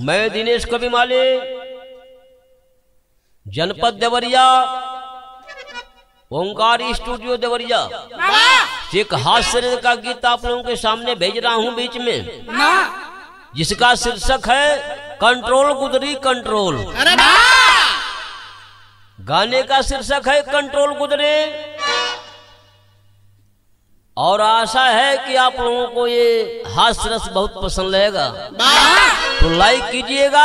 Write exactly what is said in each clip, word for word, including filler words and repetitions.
मैं दिनेश कवि माले, जनपद देवरिया, ओंकार स्टूडियो देवरिया, एक हास्य का गीत आप लोगों के सामने भेज रहा हूं बीच में, जिसका शीर्षक है कंट्रोल गुदरी कंट्रोल। गाने का शीर्षक है कंट्रोल गुदरे, और आशा है कि आप लोगों को ये हास्य रस बहुत पसंद लगेगा, तो लाइक कीजिएगा,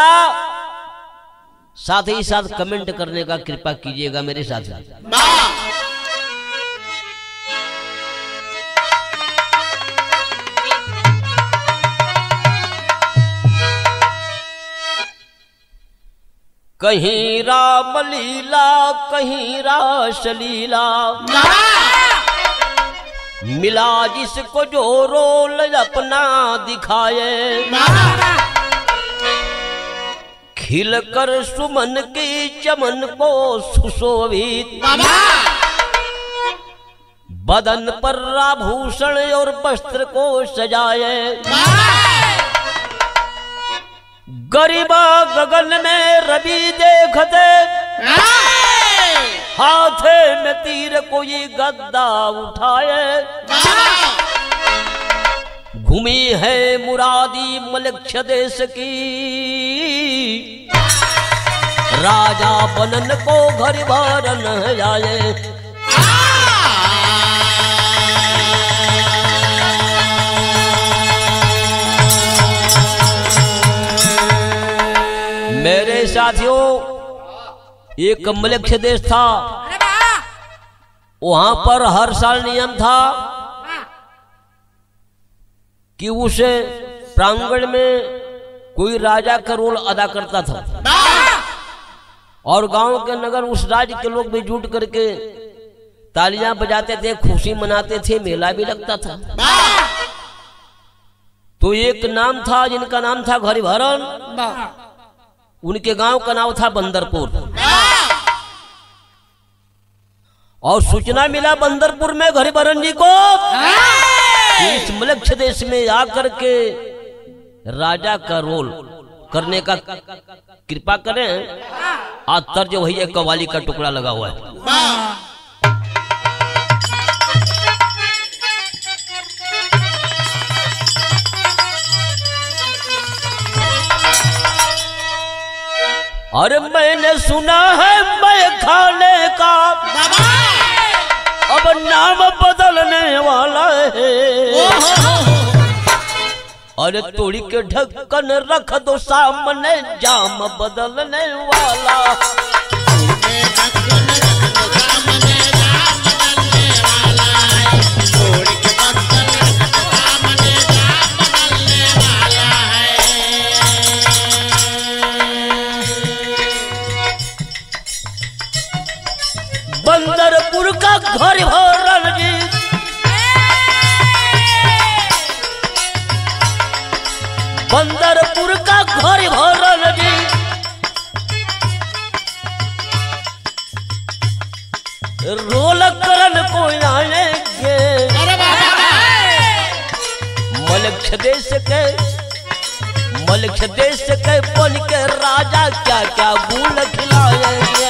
साथ ही साथ कमेंट करने का कृपा कीजिएगा मेरे साथ। कहीं राम लीला कहीं रास लीला, मिला जिसको जो रोल अपना दिखाए, खिल कर सुमन की चमन को सुशोभित, बदन पर आभूषण और वस्त्र को सजाए, गरीबा गगन में रवि देखते, हाथे में तीर कोई गद्दा उठाए, घूमी है मुरादी मलक्ष देश की, राजा बनन को घर भरन आए। मेरे साथियों, एक मलक्ष देश था, वहां पर हर साल नियम था कि उस प्रांगण में कोई राजा का रोल अदा करता था, और गांव के नगर उस राज्य के लोग भी जुट करके तालियां बजाते थे, खुशी मनाते थे, मेला भी लगता था। तो एक नाम था जिनका नाम था हरिभरन, उनके गांव का नाम था बंदरपुर, और सूचना मिला बंदरपुर में हरिभरन जी को इस मलक्ष देश में आकर के राजा का रोल करने का कृपा करें। आज तर्ज वही एक कव्वाली का टुकड़ा लगा हुआ है। अरे मैंने सुना है मैं खाने का अब नाम बदलने वाला है, अरे तोड़ी के ढक्कन रख दो सामने जाम बदलने वाला। बंदरपुर का हरिभरन जी, बंदरपुर का हरिभरन जी, रोल करन को आएंगे, मलक्ष देश के मलक्ष देश के बन के राजा क्या क्या गुण खिलाएंगे।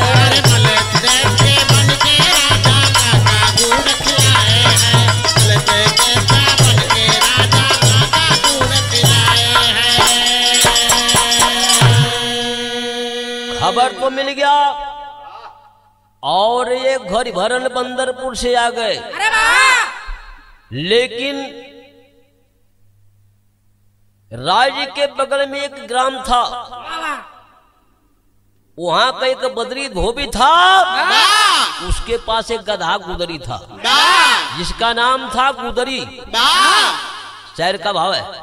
खबर तो मिल गया, और ये हरिभरन बंदरपुर से आ गए, लेकिन राज्य के बगल में एक ग्राम था, वहां का एक बदरी धोबी था, उसके पास एक गधा गुदरी था, जिसका नाम था गुदरी। शायर का भाव है,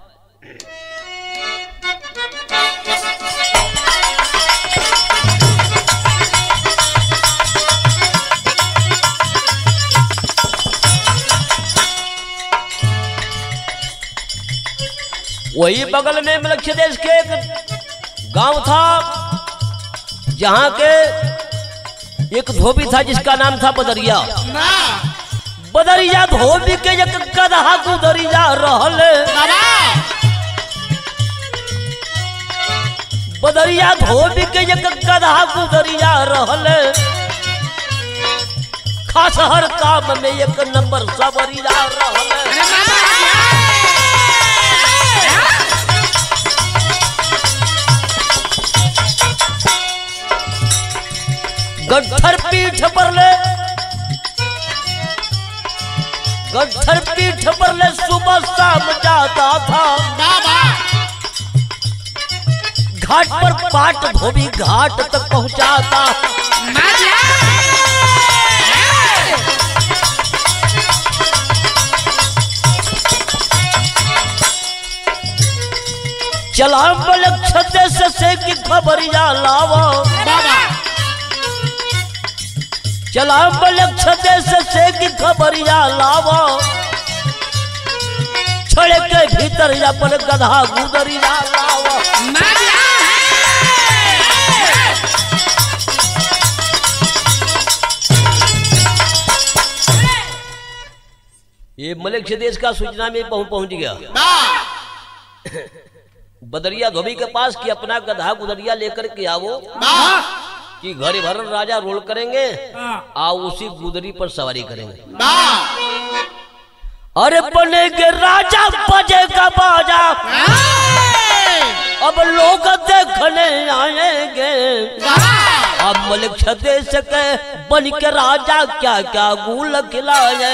वही बगल में मलक्ष देश के एक गांव था, जहां के एक धोबी था जिसका नाम था बदरिया। बदरिया धोबी के एक गधा गुदरिया रहल, बदरिया धोबी के एक गधा गुदरिया रहल, खास हर काम में एक नंबर सबरिया रहल। गट्ठर पीठ पर ले गट्ठर पीठ पर ले सुबह शाम जाता था, घाट पर पाट धोबी घाट तक पहुंचाता। चला बलक छते से, से की खबरिया लावा, चला बलक छते से, से की खबरिया लावा, छड़े के भीतर अपन गधा गुदरिया लावा। ये मलिक देश का सूचना में पहुंच पहुंच गया बदरिया धोबी के पास कि अपना गधा गुदरिया लेकर के आओ कि घरे भरन राजा रोल करेंगे, आओ उसी गुदरी पर सवारी करेंगे। अरे बनेगे राजा बजेगा बाजा, अब लोग देखने आएंगे। अब मलिक देश के बन के राजा क्या क्या गुल खिलाए।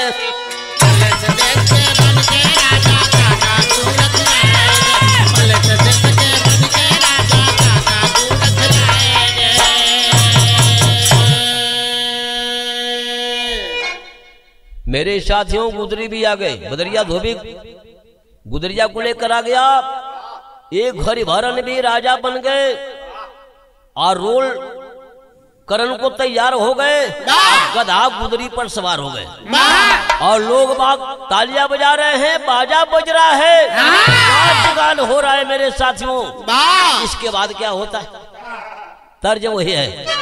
मेरे साथियों गुदरी भी आ गए, बदरिया धोबी गुदरिया को लेकर आ गया। एक घड़ी भरन भी राजा बन गए और रोल करण को तैयार हो गए, गधा गुदरी पर सवार हो गए और लोग बाग तालियां बजा रहे हैं, बाजा बज रहा है, नाच गान हो रहा है। मेरे साथियों इसके बाद क्या होता है, तर्ज वही है।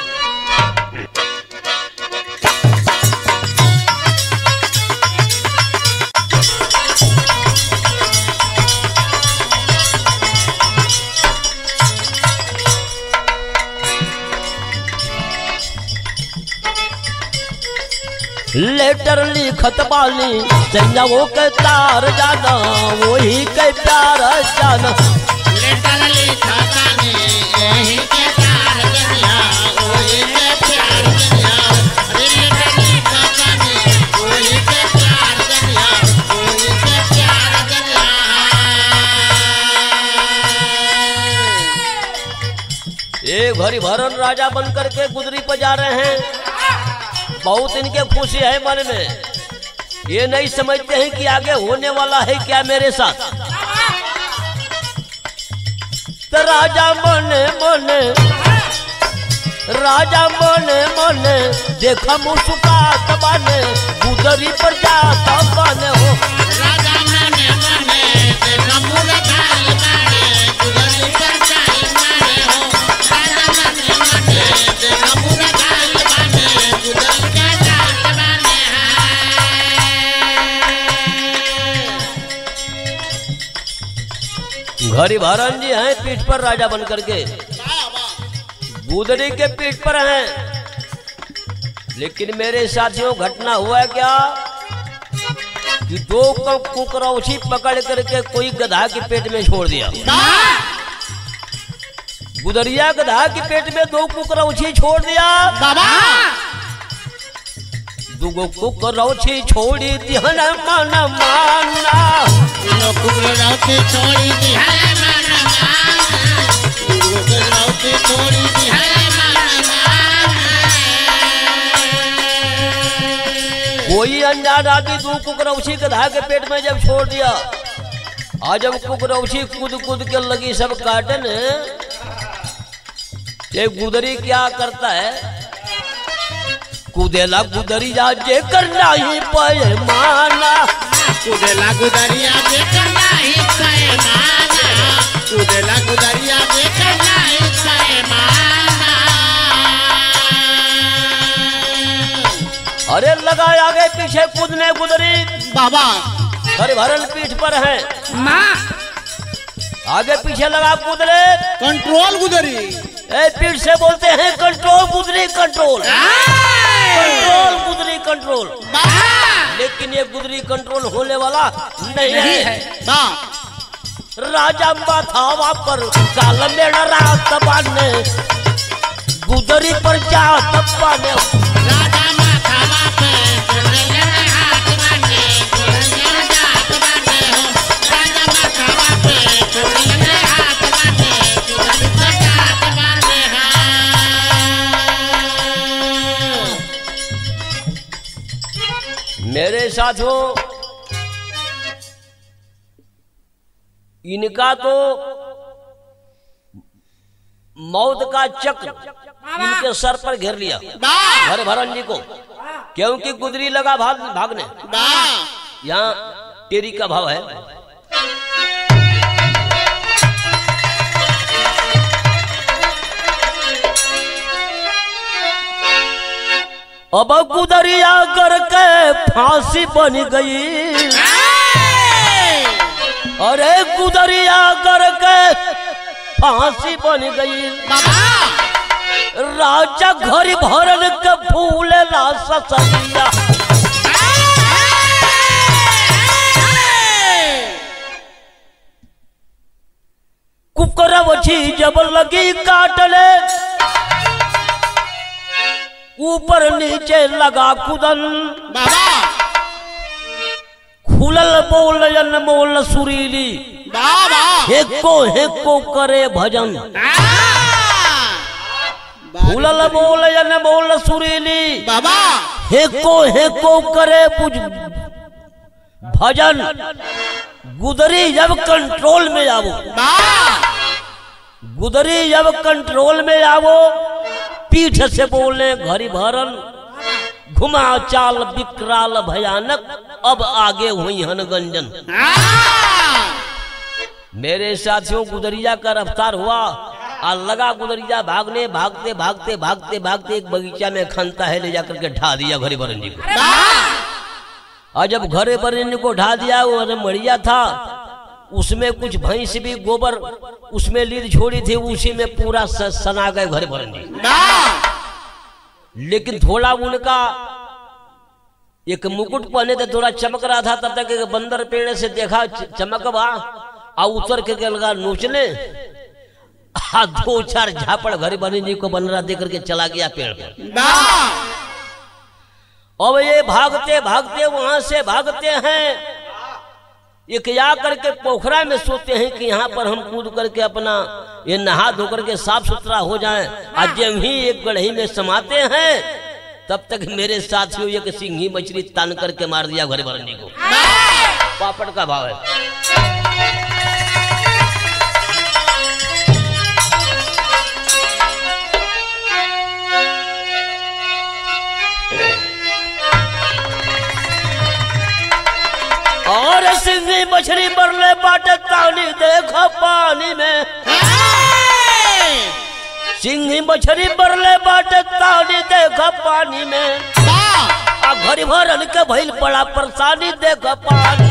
लेटर लिखत बाली सैया वो के तार जाना, वही के प्यार जाना। लेटर लिखत बाली वही के तार जाना, वही के प्यार जाना। लेटर लिखत बाली वही के प्यार जाना, वही के प्यार जाना। एक घड़ी भरन राजा बन करके गुदरी पर जा रहे हैं। बहुत इनके खुशी है मन में, ये नहीं समझते हैं कि आगे होने वाला है क्या मेरे साथ। तो राजा मने मने राजा मने मने देखा मुस्कुरात बाने, गुदरी पर जाता बाने हो। राजा मने मने देखा मुस्कुरात बाने, गुदरी पर जाता बाने हो। राजा मने मने देखा मुस्कुरात बाने, गुदरी घड़ी भरन जी हैं पीठ पर राजा बन करके, गुदरी के पीठ पर हैं। लेकिन मेरे साथियों घटना हुआ है क्या कि दो कुकरौछी पकड़ करके कोई गधा के पेट में छोड़ दिया। गुदरिया गधा के पेट में दो कुकरौछी छोड़ दिया। दुगो कुकरौछी छोड़ी दिहन मन माना, कुकरौछी छोड़ी दिहन मन माना, कुकरौछी छोड़ी दिहन मन माना। कोई अनजान आदमी दो कुकरौछी गधा के पेट में जब छोड़ दिया, आज जब कुकरौछी कूद कूद के लगी सब काटन, ये गुदरी क्या करता है, कुदेला गुदरिया जे करना ही पैमाना, कुदेला गुदरिया जे करना ही पैमाना, कुदेला गुदरिया जे करना ही पैमाना। अरे लगा आगे पीछे कूदने गुदरी, बाबा हरे भरन पीठ पर है। माँ आगे पीछे लगा गुदरे कंट्रोल गुदरी। ए पीठ से बोलते हैं कंट्रोल गुदरी कंट्रोल कंट्रोल गुदरी कंट्रोल। लेकिन ये गुदरी कंट्रोल होने वाला नहीं, नहीं है, है। राजा माथावा पर काल में रात बाने गुदरी पर जा तबाने। राजा माथावा पे हाथ बाने जात बाने हो। राजा माथावा पे हाथ बाने गुदरी पर जात बाने हैं। मेरे साथियों इनका तो मौत का चक्र इनके सर पर घेर लिया हरिभरण जी को, क्योंकि गुदरी लगा भाग भागने। यहाँ टेरी का भाव है। अब गुदरिया करके फांसी बन गई, अरे गुदरिया करके फांसी बन गई। राजा घर भरन के फूले ला ससरिया। कुकरवछी जब लगी काटले ऊपर नीचे लगा कुदन। खुलल बोल अनमोल सुरीली हेको हेको करे भजन। खुलल बोल अनमोल सुरीली हेको हेको करे भजन। गुदरी जब कंट्रोल में आवो, गुदरी जब कंट्रोल में आवो, पीठ से बोले घरी भरन घुमा चाल विकराल भयानक, अब आगे हुई हनगंजन। मेरे साथियों गुदरिया का रफ्तार हुआ और लगा गुदरिया भागने, भागते भागते भागते भागते एक बगीचा में खनता है ले जाकर के ढा दिया घरे बरन जी को। और जब घरे बरन जी को ढा दिया, वो मड़िया था, उसमें कुछ भैंस भी गोबर उसमें लीद छोड़ी थी, उसी में पूरा सना गए घरे बरन जी। लेकिन थोड़ा उनका एक मुकुट पहने थे, थोड़ा चमक रहा था, तब तक एक बंदर पेड़ से देखा चमक बा आ उतर के लगा नोचने। दो चार झापड़ घरे बने जी को बनरा दे करके चला गया पेड़ पर। अब ये भागते भागते वहां से भागते हैं, एक या करके पोखरा में सोते हैं कि यहाँ पर हम कूद करके अपना ये नहा धो करके साफ सुथरा हो जाएं। आज जब ही एक गढ़ही में समाते हैं, तब तक मेरे साथियों एक सिंही मछली तान करके मार दिया घरे भरनी को। पापड़ का भाव है। और सिंही मछली बरले बाटे तानी देखो पानी में। सिंही मछली बरले बाटे तानी देखो पानी में। आ घरी भरन के भइल बड़ा परेशानी देखो पानी।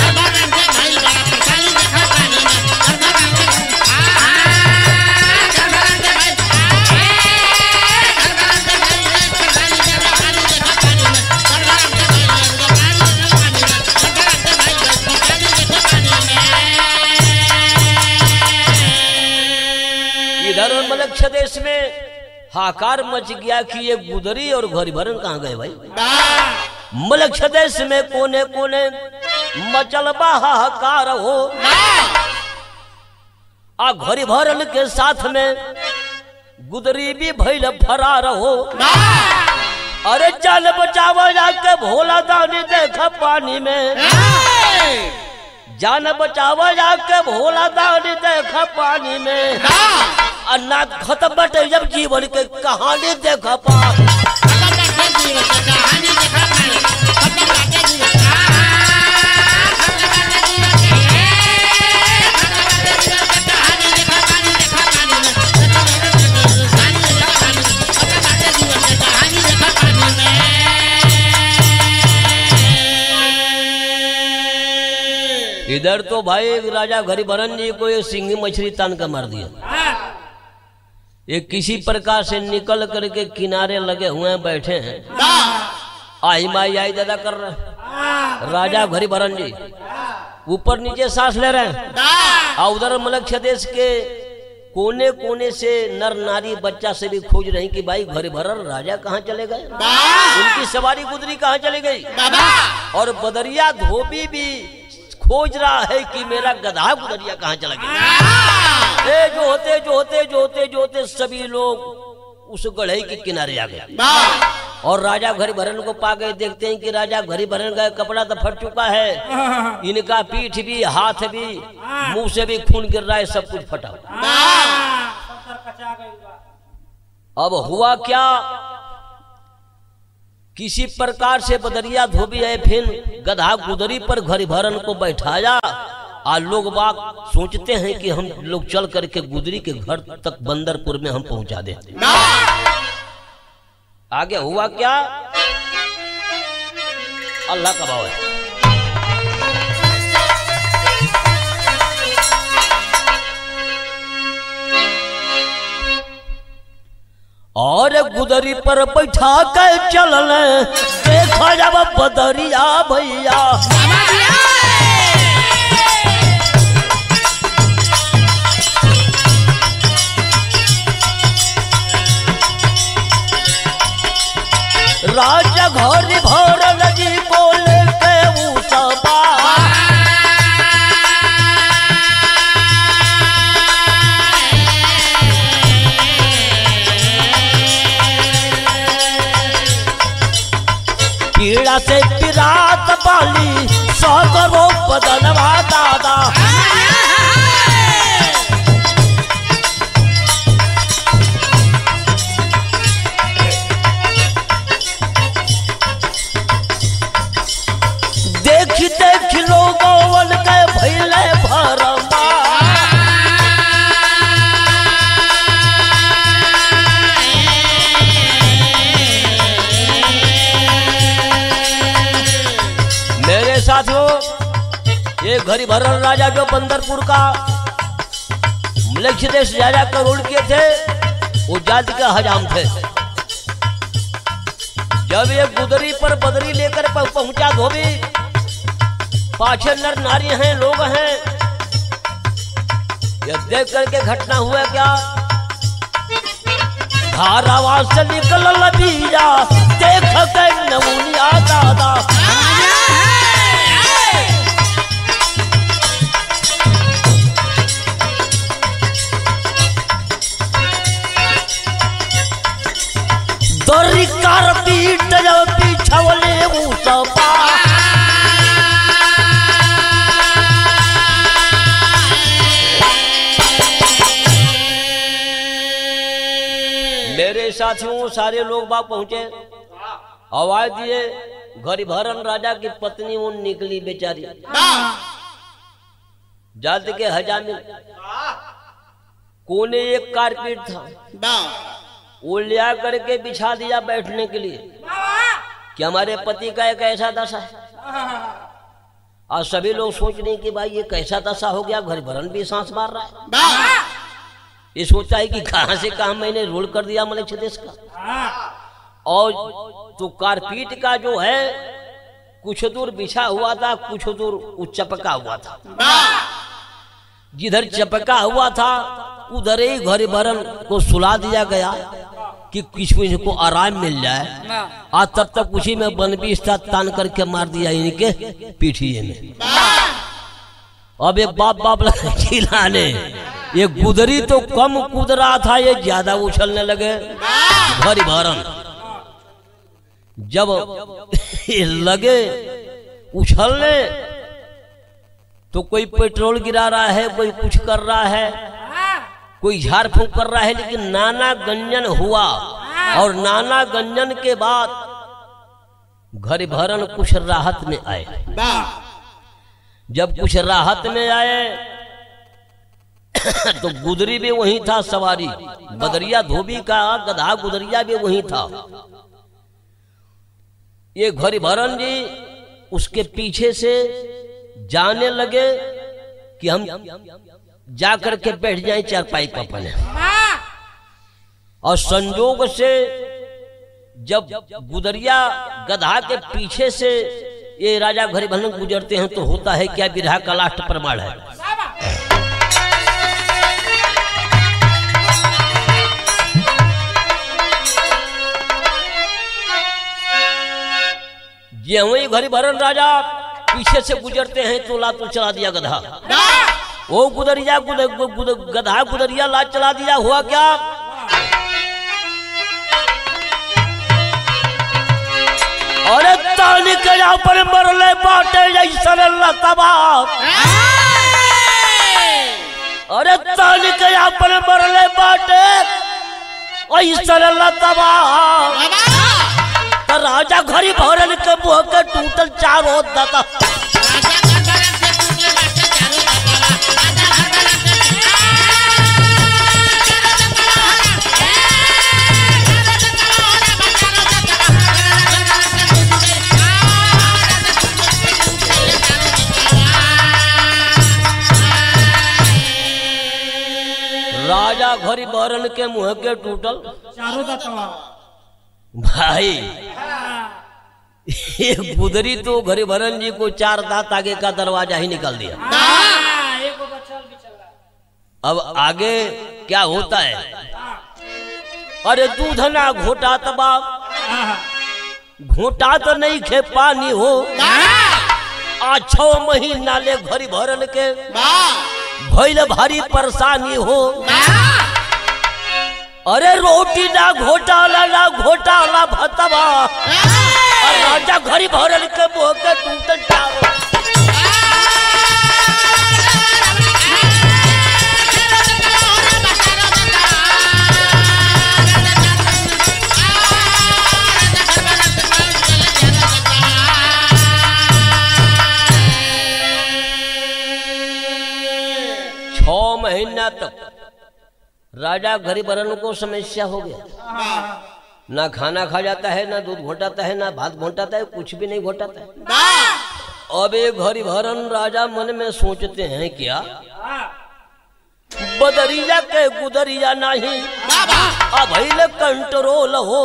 इधर मलक्ष देश में हाकार मच गया कि ये गुदरी और घरी भरन कहाँ गए भाई। मलक्ष देश में कोने कोने मचलबा हाकार हो। आ घरी भरन के साथ में गुदरी भी भइल फरार हो। अरे जान बचावा जाके भोला दानी देखा पानी में। जान बचावा जाके भोला दानी देखा पानी में। अन्ना खत्म बटे जब जीवन के कहानी देखा पानी। इधर तो भाई राजा हरिभरण जी को ये सिंगी मछली तान का मार दिया। ये किसी प्रकार से निकल करके किनारे लगे हुए हैं, बैठे हैं, आई माई आई दादा कर रहे हैं। राजा हरिभरण जी ऊपर नीचे सांस ले रहे हैं और उधर मलक्ष्य देश के कोने कोने से नर नारी बच्चा से भी खोज रही कि भाई हरिभरण राजा कहाँ चले गए, उनकी सवारी गुदरी कहाँ चली गई। और बदरिया धोबी भी खोज रहा है कि मेरा गधा गुदरिया कहाँ चला गया। ए जो होते जो होते जो होते जो होते सभी लोग उस गढ़ई के किनारे आ गए और राजा हरिभरण को पा गए। देखते हैं कि राजा हरिभरण का कपड़ा तो फट चुका है, इनका पीठ भी, हाथ भी, मुंह से भी खून गिर रहा है, सब कुछ फटा। अब हुआ क्या, किसी प्रकार से बदरिया धोबी है फिर गधा गुदरी पर हरिभरण को बैठाया और लोग बाग सोचते हैं कि हम लोग चल करके गुदरी के घर तक बंदरपुर में हम पहुंचा दे। आगे हुआ क्या, अल्लाह का भाव है। और गुदरी पर बैठा के चलने देखा जब बदरिया भैया राजा हरिभरण जी को लेके उसबा पीड़ा से पिरात बाली सगरो बदनवा दादा। देखी देख लोगों के भैले भरमा मेरे साथियों, ये हरिभरण राजा जो बंदरपुर का मलक्ष्य देश राजा का रोल किए थे, वो जाति के हजाम थे। जब ये गुदरी पर बदरी लेकर पहुंचा धोबी, पाछे नर नारी हैं, लोग हैं, ये देख करके घटना हुआ क्या, धारावा से निकल बीजा देख के नमुनिया दादा। दरी कार पीट जब पीछवले उसपा मेरे साथियों, सारे लोग बाग पहुंचे, आवाज दिए, हरिभरण राजा की पत्नी वो निकली बेचारी जाति के हजाम में। कोने एक कारपेट था, वो लिया करके बिछा दिया बैठने के लिए कि हमारे पति का एक ऐसा दशा है। और सभी लोग सोच रहे कि भाई ये कैसा दशा हो गया, हरिभरण भी सांस मार रहा है। ये सोचा है कि कहां से कहां मैंने रोल कर दिया मलक्ष्य देश का। और तो कारपीट का जो है कुछ दूर बिछा हुआ था, कुछ दूर वो चपका हुआ था। जिधर चपका हुआ था उधर ही हरिभरण को सुला दिया गया कि किसी को आराम मिल जाए। आज तब तक उसी में बनबीस्ता तान करके मार दिया इनके पीठिए में। अब ये बाप बाप लगे खिलाने, ये गुदरी तो कम कूद रहा था, ये ज्यादा उछलने लगे। हरिभरण जब लगे उछलने तो कोई पेट्रोल गिरा रहा है, कोई कुछ कर रहा है, कोई झाड़ फूंक कर रहा है, लेकिन नाना गंजन हुआ। और नाना गंजन के बाद हरिभरण कुछ राहत में आए। जब कुछ राहत में आए तो गुदरी भी वहीं था सवारी, बदरिया धोबी का गधा गुदरिया भी वहीं था। ये हरिभरण जी उसके पीछे से जाने लगे कि हम जाकर के बैठ जाएं चारपाई पर अपने। और संजोग से जब गुदरिया गधा के पीछे से ये राजा हरिभरण गुजरते हैं तो होता है क्या, विरहा का लास्ट प्रमाण है। ये वही हरिभरण राजा पीछे से गुजरते हैं तो लात चला दिया गधा। वो गुदरिया गुद, गुद, गधा गुदरिया लात चला दिया। हुआ क्या, अरे तानी के यहाँ पर मरले बाटे ऐसन लतबा, अरे तानी के यहाँ पर मरले बाटे ऐसन लतबा। तो राजा हरिभरण के मुंह के टूटल चारों दाता। राजा हरिभरण के मुंह के टूटल चारों दाता। भाई ये गुदरी तो हरिभरण जी को चार दांत आगे का दरवाजा ही निकाल दिया। अब आगे क्या होता है, अरे दूध ना घोटा तबा, घोटा तो नहीं खे पानी हो। आज छो महीना ले हरिभरण के भइल भारी परेशानी हो। अरे रोटी ना घोटाला ना घोटाला भतवा। और राजा हरिभरण के मुंह के टूटल चारों। छह महीना तक राजा हरिभरण को समस्या हो गया। ना खाना खा जाता है, ना दूध घोटाता है, ना भात घोटाता है, कुछ भी नहीं घोटाता है। अब एक हरिभरण राजा मन में सोचते हैं क्या, बदरिया के गुदरिया नहीं अब कंट्रोल हो।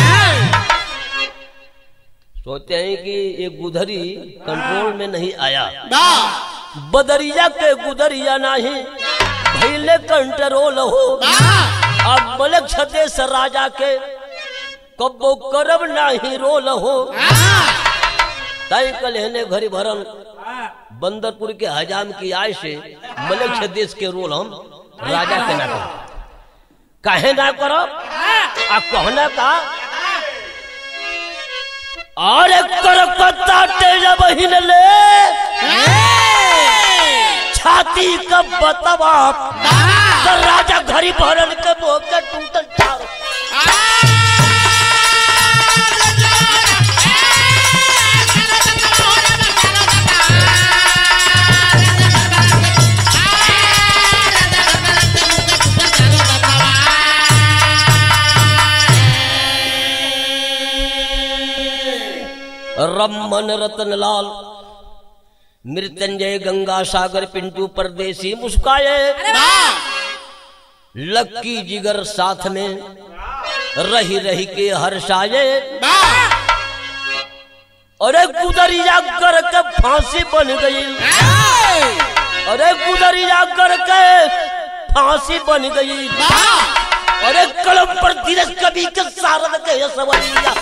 सोचते हैं कि ये गुदरी कंट्रोल में नहीं आया, बदरिया के गुदरिया नहीं भैले कंट्रोल हो। अब मलक छदेश राजा के कब्बो करब नहीं रोल हो। तय कलहने हरिभरण बंदरपुर के हजाम की आय से मलक छदेश के रोल हम राजा के ना करो, कहे ना करो आ कहना का। अरे करकत्ता तेज बहिन ले छाती का बतवा। तो राजा हरिभरण के मुंह के टूटल चारों। रमन रतनलाल मृत्युंजय गंगा सागर पिंटू परदेसी मुस्काए। लक्की जिगर साथ में रही रही के हर्षाए। अरे गुदरिया कर के फांसी बन गई, अरे गुदरिया कर के फांसी बन गई। अरे कलम पर धीरज कवि के सारद के सवरिया।